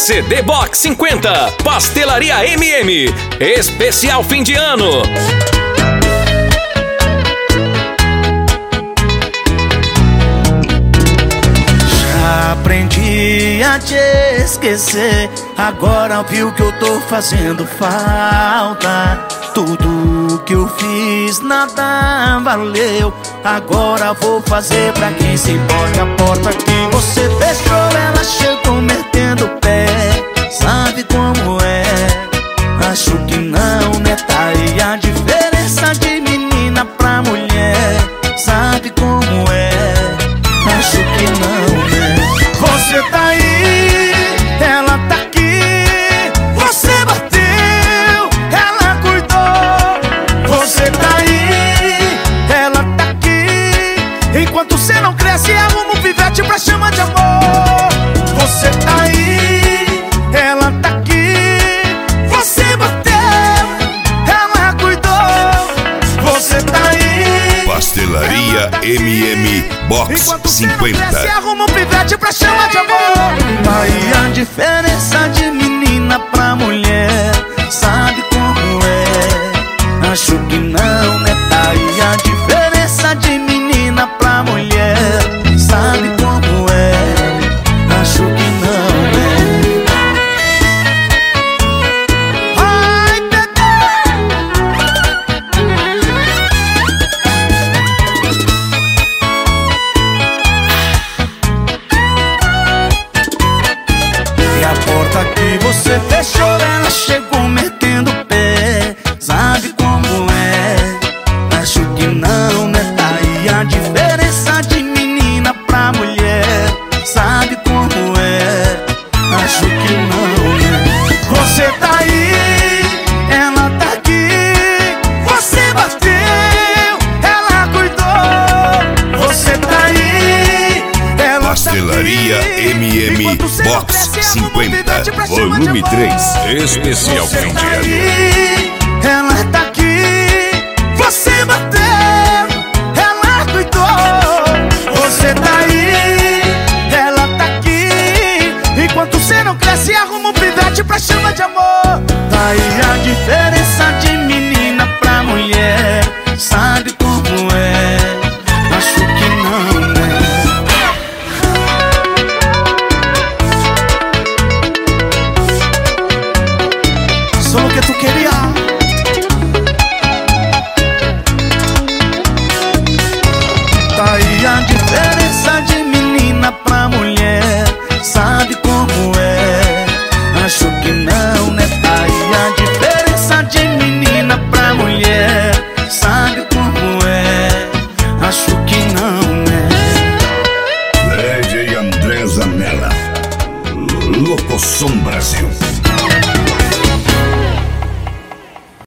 CD Box 50, Pastelaria MM, especial fim de ano. Já aprendi a te esquecer, agora viu que eu tô fazendo falta. Tudo que eu fiz nada valeu, agora vou fazer pra quem se importa. A porta que você fechou, ela chegou metendo o pé. Sabe como é? Acho que não, né? Tá aí a diferença de menina pra mulher. Sabe como é? Acho que não, né? Você tá aí, ela tá aqui. Você bateu, ela cuidou. Você tá aí, ela tá aqui. Enquanto você não cresce, arruma um pivete pra chamar de amor. Você tá aí, ela tá aqui. Você bateu, ela cuidou. Você tá aí, Pastelaria MM Box 50. Cresce, arruma um pivete pra chamar de amor. Aí a diferença de menina pra mulher. Sabe como é? Acho que não, né? Tá aí a diferença de menina pra mulher. Sabe como é? Acho que não, né? Ai, bebê. E a porta que você fechou, ela chegou metendo o pé. Sabe como é? Acho que não, né? Tá aí a diferença de menina pra mulher. Sabe como é? Acho que não, né? Você tá aí, ela tá aqui. Você bateu, ela cuidou. Você tá aí, ela Pastelaria tá aqui. MM Enquanto você não Box cresce, arruma um 50, pivete pra chamar de volume amor. 3, especial Você fim de tá ano. aí, ela tá aqui. Você bateu, ela cuidou. Você tá aí, ela tá aqui. Enquanto você não cresce, arruma um pivete pra chamar de amor. Tá aí a diferença de menina pra mulher. Sabe como é? Acho que não, né? Só o que tu queria. Tá aí a diferença de menina pra mulher. Sabe como é? Acho que não, né? Tá aí a diferença de menina pra mulher. Sabe como é? Acho que não, né? DJ André Zanella, Locoção Brasil.